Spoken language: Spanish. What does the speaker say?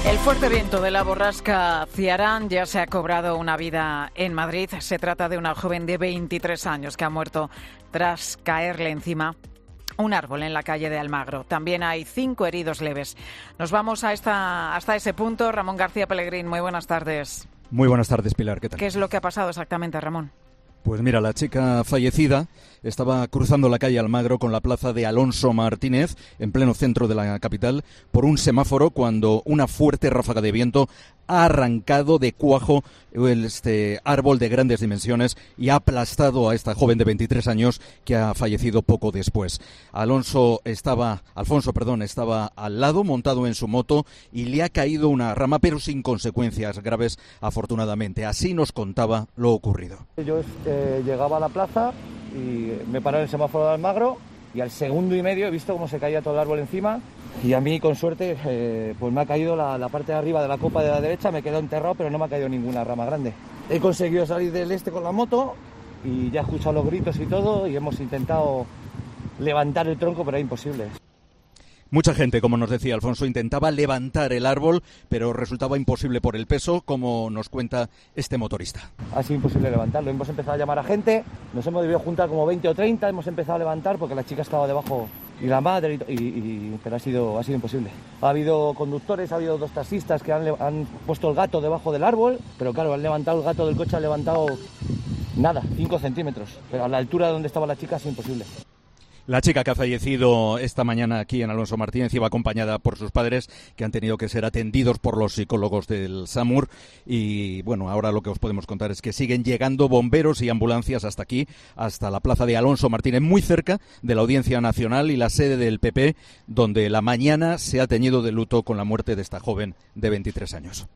El fuerte viento de la borrasca Ciarán ya se ha cobrado una vida en Madrid. Se trata de una joven de 23 años que ha muerto tras caerle encima un árbol en la calle de Almagro. También hay 5 heridos leves. Nos vamos hasta ese punto. Ramón García Pellegrín, muy buenas tardes. Muy buenas tardes, Pilar. ¿Qué tal? ¿Qué es lo que ha pasado exactamente, Ramón? Pues mira, la chica fallecida estaba cruzando la calle Almagro con la plaza de Alonso Martínez, en pleno centro de la capital, por un semáforo cuando una fuerte ráfaga de viento ha arrancado de cuajo este árbol de grandes dimensiones y ha aplastado a esta joven de 23 años que ha fallecido poco después. Alfonso estaba al lado, montado en su moto, y le ha caído una rama, pero sin consecuencias graves, afortunadamente. Así nos contaba lo ocurrido. Yo llegaba a la plaza y me paré en el semáforo de Almagro y al segundo y medio he visto cómo se caía todo el árbol encima y a mí, con suerte, pues me ha caído la parte de arriba de la copa de la derecha, me quedó enterrado, pero no me ha caído ninguna rama grande. He conseguido salir del con la moto y ya he escuchado los gritos y todo y hemos intentado levantar el tronco, pero es imposible. Mucha gente, como nos decía Alfonso, intentaba levantar el árbol, pero resultaba imposible por el peso, como nos cuenta este motorista. Ha sido imposible levantarlo. Hemos empezado a llamar a gente, nos hemos debido juntar como 20 o 30, hemos empezado a levantar porque la chica estaba debajo y la madre, pero ha sido imposible. Ha habido conductores, ha habido 2 taxistas que han puesto el gato debajo del árbol, pero claro, han levantado el gato del coche, han levantado nada, 5 centímetros, pero a la altura de donde estaba la chica es imposible. La chica que ha fallecido esta mañana aquí en Alonso Martínez iba acompañada por sus padres, que han tenido que ser atendidos por los psicólogos del SAMUR. Y bueno, ahora lo que os podemos contar es que siguen llegando bomberos y ambulancias hasta aquí, hasta la plaza de Alonso Martínez, muy cerca de la Audiencia Nacional y la sede del PP, donde la mañana se ha teñido de luto con la muerte de esta joven de 23 años.